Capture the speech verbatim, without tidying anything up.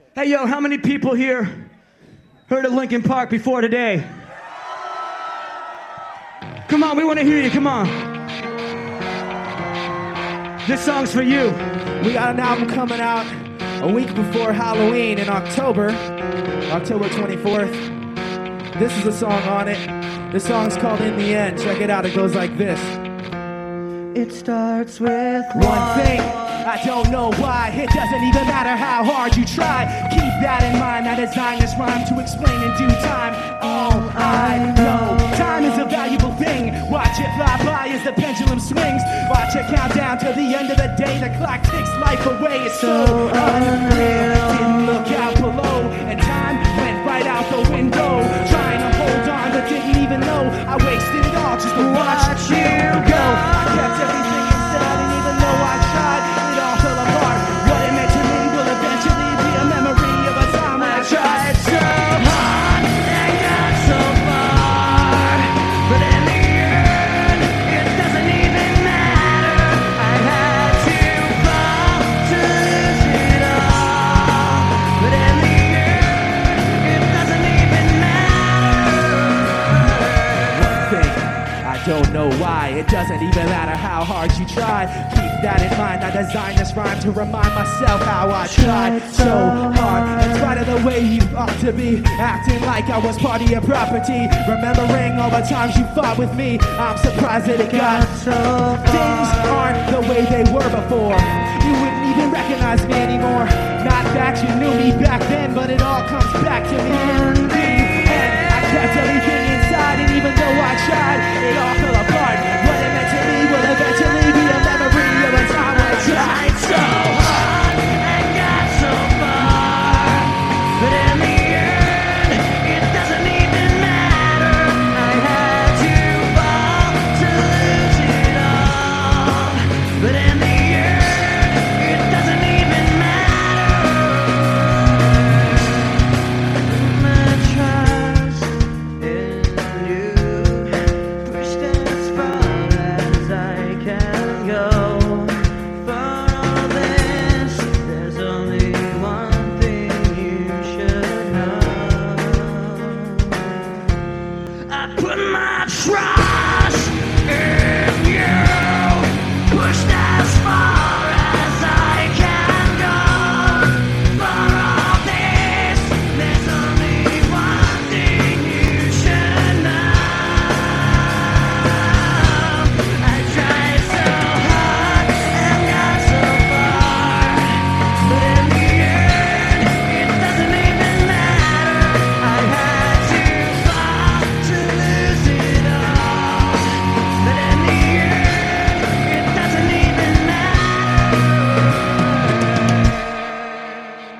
Hey, yo, how many people here heard of Linkin Park before today? Come on, we want to hear you, come on. This song's for you. We got an album coming out a week before Halloween in October, October twenty-fourth. This is a song on it. This song's called In the End. Check it out, it goes like this. It starts with one thing. I don't know why, it doesn't even matter how hard you try. Keep that in mind, I designed this rhyme to explain in due time. All I know, time is a valuable thing. Watch it fly by as the pendulum swings. Watch it count down to the end of the day. The clock takes life away, it's so unreal. Didn't look out below, and time went right out the window. Trying to hold on, but didn't even know I wasted it all just to watch you go. I kept everything inside, I didn't even know I tried. It all fell apart. What it meant to me will eventually be a memory of a time when I tried so hard and got so far. But in the end, it doesn't even matter. I had to fall to lose it all. But in the end, it doesn't even matter. One thing, I don't know why. It doesn't even matter how hard you try. Keep that in mind. I designed this rhyme to remind myself how I tried so hard. In spite of the way you ought to be, acting like I was part of your property. Remembering all the times you fought with me, I'm surprised that it got so far. Things aren't the way they were before. You wouldn't even recognize me anymore.